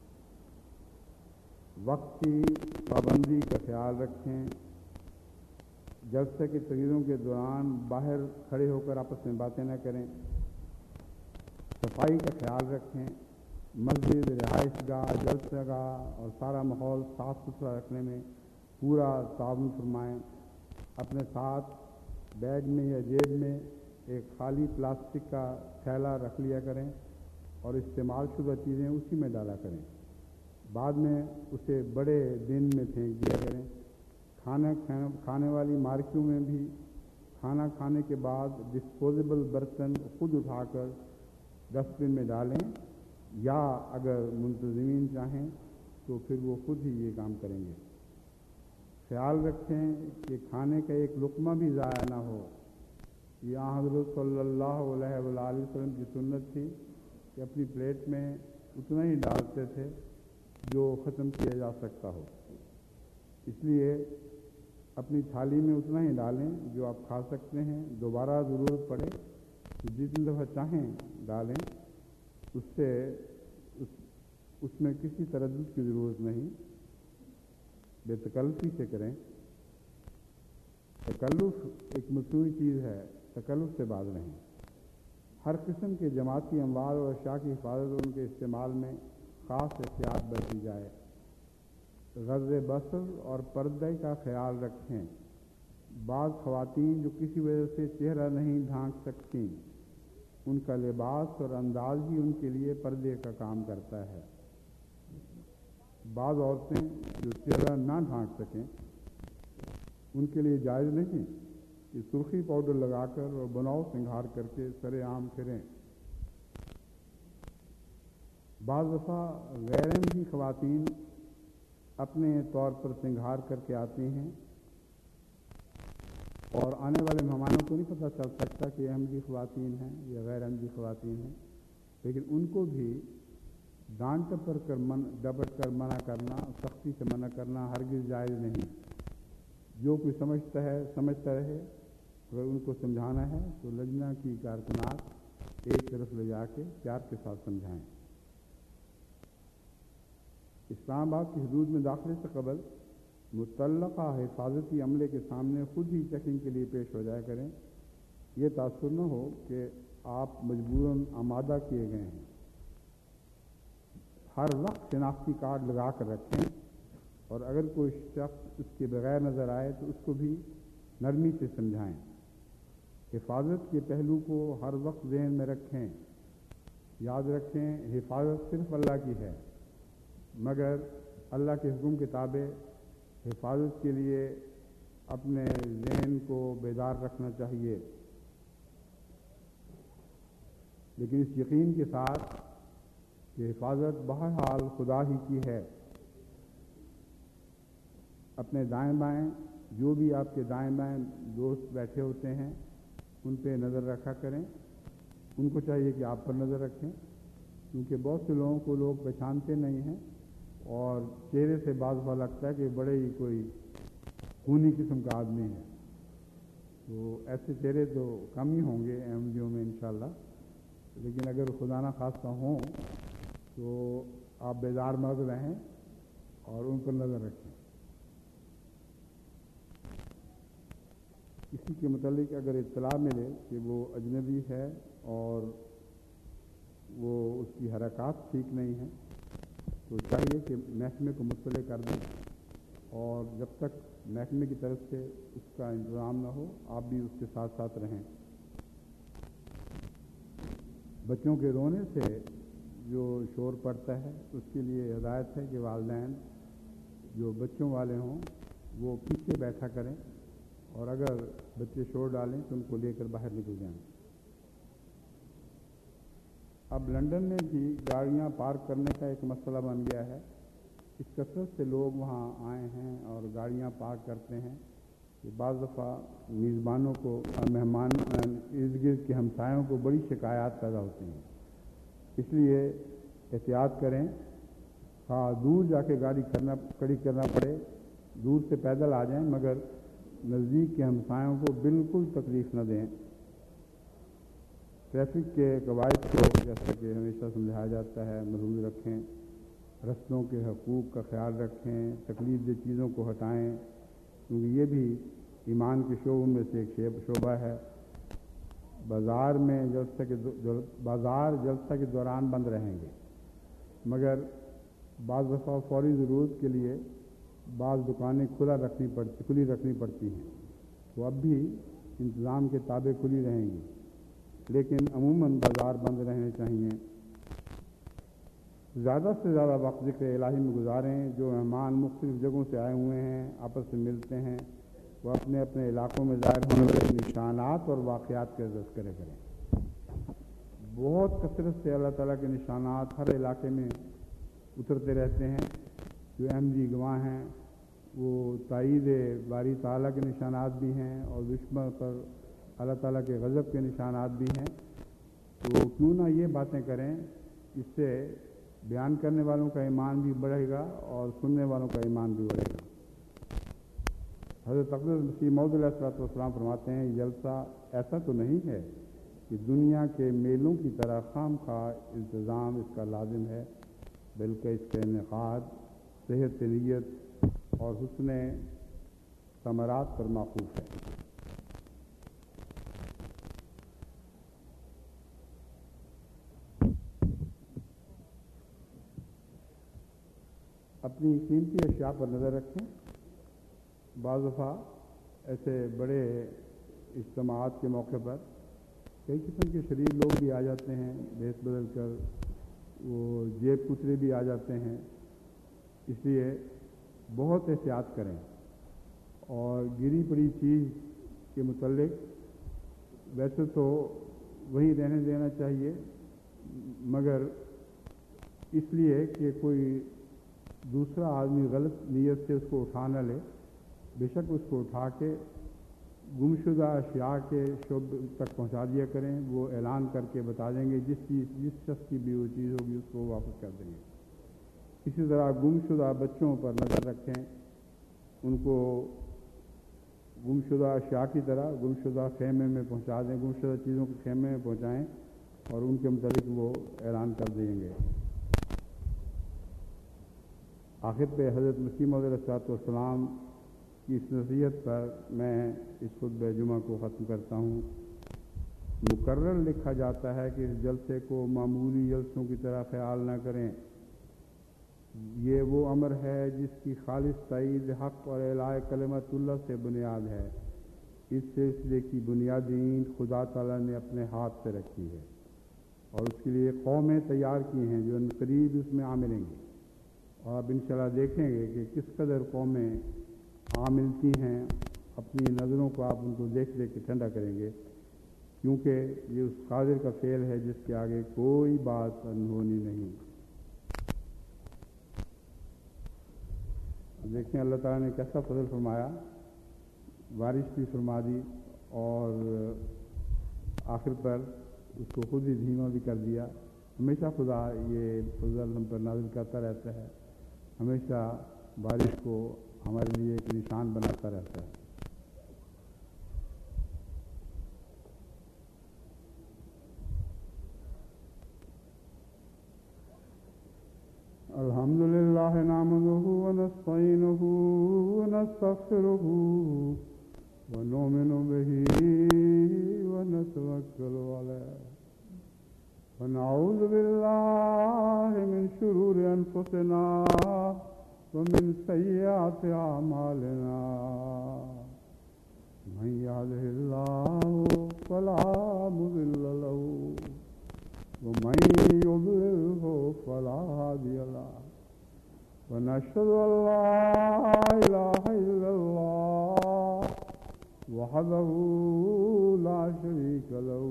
وقت کی پابندی کا خیال رکھیں۔ جلسے کی تقریروں کے دوران باہر کھڑے ہو کر آپس میں باتیں نہ کریں۔ صفائی کا خیال رکھیں۔ مسجد، رہائش گاہ، جلسہ گاہ اور سارا ماحول صاف ستھرا رکھنے میں پورا تعاون فرمائیں۔ اپنے ساتھ بیگ میں یا جیب میں ایک خالی پلاسٹک کا تھیلا رکھ لیا کریں اور استعمال شدہ چیزیں اسی میں ڈالا کریں. بعد میں اسے بڑے بن میں پھینک دیا کریں. کھانے والی مارکیوں میں بھی کھانا کھانے کے بعد ڈسپوزیبل برتن خود اٹھا کر ڈسٹ بن میں ڈالیں، یا اگر منتظمین چاہیں تو پھر وہ خود ہی یہ کام کریں گے. خیال رکھیں کہ کھانے کا ایک لقمہ بھی ضائع نہ ہو. یہ حضرت صلی اللہ علیہ وآلہ وسلم کی سنت تھی کہ اپنی پلیٹ میں اتنا ہی ڈالتے تھے جو ختم کیا جا سکتا ہو. اس لیے اپنی تھالی میں اتنا ہی ڈالیں جو آپ کھا سکتے ہیں. دوبارہ ضرورت پڑے تو جتنی دفعہ چاہیں ڈالیں. اس میں کسی تردد کی ضرورت نہیں، بے تکلفی سے کریں. تکلف ایک مصنوعی چیز ہے، تکلف سے باز رہیں. ہر قسم کے جماعتی اموال اور اشیاء کی حفاظت اور ان کے استعمال میں خاص احتیاط برتی جائے. غض بصر اور پردے کا خیال رکھیں. بعض خواتین جو کسی وجہ سے چہرہ نہیں ڈھانک سکتی، ان کا لباس اور انداز بھی ان کے لیے پردے کا کام کرتا ہے. بعض عورتیں جو چہرہ نہ ڈھانک سکیں ان کے لیے جائز نہیں کہ سرخی پاؤڈر لگا کر اور بناؤ سنگھار کر کے سر عام پھریں. بعض دفعہ غیر احمدی خواتین اپنے طور پر سنگھار کر کے آتی ہیں اور آنے والے مہمانوں کو نہیں پتہ چل سکتا کہ احمدی خواتین ہیں یا غیر احمدی خواتین ہیں، لیکن ان کو بھی ڈانٹ ڈپٹ کر منع کرنا، سختی سے منع کرنا ہرگز جائز نہیں. جو کوئی سمجھتا ہے سمجھتا رہے. اگر ان کو سمجھانا ہے تو لجنہ کی کارکنات ایک طرف لے جا کے پیار کے ساتھ سمجھائیں. اسلام آباد کی حدود میں داخلے سے قبل متعلقہ حفاظتی عملے کے سامنے خود ہی چیکنگ کے لیے پیش ہو جایا کریں. یہ تاثر نہ ہو کہ آپ مجبوراً آمادہ کیے گئے ہیں. ہر وقت شناختی کارڈ لگا کر رکھیں، اور اگر کوئی شخص اس کے بغیر نظر آئے تو اس کو بھی نرمی سے سمجھائیں. حفاظت کے پہلو کو ہر وقت ذہن میں رکھیں. یاد رکھیں حفاظت صرف اللہ کی ہے، مگر اللہ کے حکم کے تابع حفاظت کے لیے اپنے ذہن کو بیدار رکھنا چاہیے، لیکن اس یقین کے ساتھ کہ حفاظت بہرحال خدا ہی کی ہے. اپنے دائیں بائیں جو بھی آپ کے دائیں بائیں دوست بیٹھے ہوتے ہیں ان پہ نظر رکھا کریں. ان کو چاہیے کہ آپ پر نظر رکھیں، کیونکہ بہت سے لوگوں کو لوگ پہچانتے نہیں ہیں اور چہرے سے بعض دفعہ لگتا ہے کہ بڑے ہی کوئی خونی قسم کا آدمی ہے. تو ایسے چہرے تو کم ہی ہوں گے احمدیوں میں انشاءاللہ، لیکن اگر خدا نہ خواستہ ہوں تو آپ بیدار مرد رہیں اور ان پر نظر رکھیں. کسی کے متعلق اگر اطلاع ملے کہ وہ اجنبی ہے اور وہ اس کی حرکات ٹھیک نہیں ہیں تو چاہیے کہ محکمے کو مطلع کر دیں، اور جب تک محکمے کی طرف سے اس کا انتظام نہ ہو آپ بھی اس کے ساتھ ساتھ رہیں. بچوں کے رونے سے جو شور پڑتا ہے اس کے لیے ہدایت ہے کہ والدین جو بچوں والے ہوں وہ پیچھے بیٹھا کریں، اور اگر بچے شور ڈالیں تو ان کو لے کر باہر نکل جائیں. اب لندن میں بھی گاڑیاں پارک کرنے کا ایک مسئلہ بن گیا ہے. اس کثرت سے لوگ وہاں آئے ہیں اور گاڑیاں پارک کرتے ہیں کہ بعض دفعہ میزبانوں کو، مہمان ارد گرد کے ہمسایوں کو بڑی شکایات پیدا ہوتی ہیں. اس لیے احتیاط کریں. ہاں دور جا کے گاڑی کھڑی کرنا پڑے، دور سے پیدل آ جائیں، مگر نزدیک کے ہمسایوں کو بالکل تکلیف نہ دیں. ٹریفک کے قواعد کو جیسا کہ ہمیشہ سمجھایا جاتا ہے محفوظ رکھیں. رستوں کے حقوق کا خیال رکھیں. تکلیف دہ چیزوں کو ہٹائیں، کیونکہ یہ بھی ایمان کے شعبوں میں سے ایک شعبہ ہے. بازار جلسہ کے دوران بند رہیں گے، مگر بعض دفعہ فوری ضرورت کے لیے بعض دکانیں کھلی رکھنی پڑتی ہیں. تو اب بھی انتظام کے تابع کھلی رہیں گی، لیکن عموماً بازار بند رہنے چاہیے۔ زیادہ سے زیادہ وقت ذکر الہی میں گزاریں۔ جو مہمان مختلف جگہوں سے آئے ہوئے ہیں آپس میں ملتے ہیں، وہ اپنے اپنے علاقوں میں ظاہر ہونے والے نشانات اور واقعات کا تذکرہ کریں۔ بہت کثرت سے اللہ تعالیٰ کے نشانات ہر علاقے میں اترتے رہتے ہیں۔ جو احمدی گواہ ہیں وہ تائید باری تعالیٰ کے نشانات بھی ہیں، اور دشمن پر اللہ تعالیٰ کے غضب کے نشانات بھی ہیں۔ تو کیوں نہ یہ باتیں کریں، اس سے بیان کرنے والوں کا ایمان بھی بڑھے گا اور سننے والوں کا ایمان بھی بڑھے گا۔ حضرت اقدس مسیح موعود علیہ الصلوۃ والسلام فرماتے ہیں، یہ جلسہ ایسا تو نہیں ہے کہ دنیا کے میلوں کی طرح خام خواہ التزام اس کا لازم ہے، بلکہ اس کا انعقاد صحت نیت اور حسن ثمرات پر موقوف ہے۔ اپنی قیمتی اشیاء پر نظر رکھیں۔ بعض دفعہ ایسے بڑے اجتماعات کے موقع پر کئی قسم کے شریر لوگ بھی آ جاتے ہیں، بھیس بدل کر، وہ جیب کترے بھی آ جاتے ہیں، اس لیے بہت احتیاط کریں، اور گری پڑی چیز کے متعلق ویسے تو وہیں رہنے دینا چاہیے، مگر اس لیے کہ کوئی دوسرا آدمی غلط نیت سے اس کو اٹھا نہ لے، بے شک اس کو اٹھا کے گمشدہ اشیاء کے شعبے تک پہنچا دیا کریں۔ وہ اعلان کر کے بتا دیں گے، جس شخص کی بھی وہ چیز ہوگی اس کو واپس کر دیں گے۔ اسی طرح گمشدہ بچوں پر نظر رکھیں، ان کو گمشدہ اشیاء کی طرح گمشدہ خیمے میں پہنچا دیں، گمشدہ چیزوں کے خیمے میں پہنچائیں اور ان کے متعلق وہ اعلان کر دیں گے۔ آخر پہ حضرت مسیح موعود علیہ الصلوۃ والسلام کی اس نصیحت پر میں اس خطبہ جمعہ کو ختم کرتا ہوں۔ مقرر لکھا جاتا ہے کہ اس جلسے کو معمولی جلسوں کی طرح خیال نہ کریں، یہ وہ امر ہے جس کی خالص تائید حق اور اعلاء کلمت اللہ سے بنیاد ہے۔ اس سلسلے کی بنیادی اینٹ خدا تعالیٰ نے اپنے ہاتھ سے رکھی ہے، اور اس کے لیے قومیں تیار کی ہیں جو قریب اس میں آ ملیں گی، اور اب انشاءاللہ دیکھیں گے کہ کس قدر قومیں آ ملتی ہیں۔ اپنی نظروں کو آپ ان کو دیکھ دیکھ کے ٹھنڈا کریں گے، کیونکہ یہ اس قادر کا فعل ہے جس کے آگے کوئی بات انہونی نہیں۔ دیکھیں اللہ تعالیٰ نے کیسا فضل فرمایا، بارش بھی فرما دی، اور آخر پر اس کو خود ہی دھیما بھی کر دیا۔ ہمیشہ خدا یہ فضل ہم پر نازل کرتا رہتا ہے، ہمیشہ بارش کو ہمارے لیے ایک نشان بناتا رہتا ہے۔ الحمدللہ نحمدہ ونستعینہ ونستغفرہ ونؤمن بہ ونتوکل علیہ ونعوذ باللہ من شرور انفسنا ومن سیئات اعمالنا، من یہدہ اللہ فلا مضل لہ ومن یضللہ فلا ہادی لہ، ونشہد ان لا الہ الا اللہ وحدہ لا شریک لہ،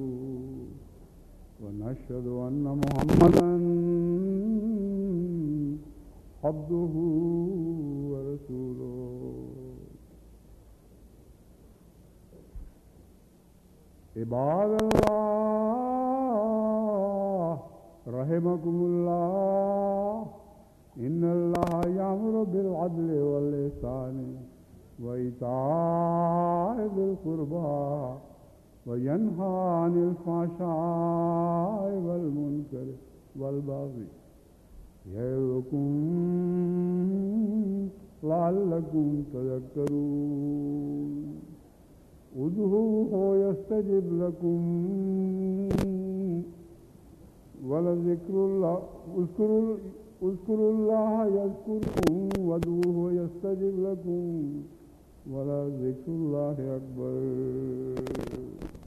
ونشهد أن محمدا عبده ورسوله۔ عباد الله رحمكم الله، إن الله يأمر بالعدل والإحسان وإيتاء ذي القربى وينهى عن الفحشاء والمنكر والبغي يعظكم لعلكم تذكرون۔ ادعوه يستجب لكم ولذكر الله اذكروا الله يذكركم وادعوه يستجب لكم ولذكر الله أكبر.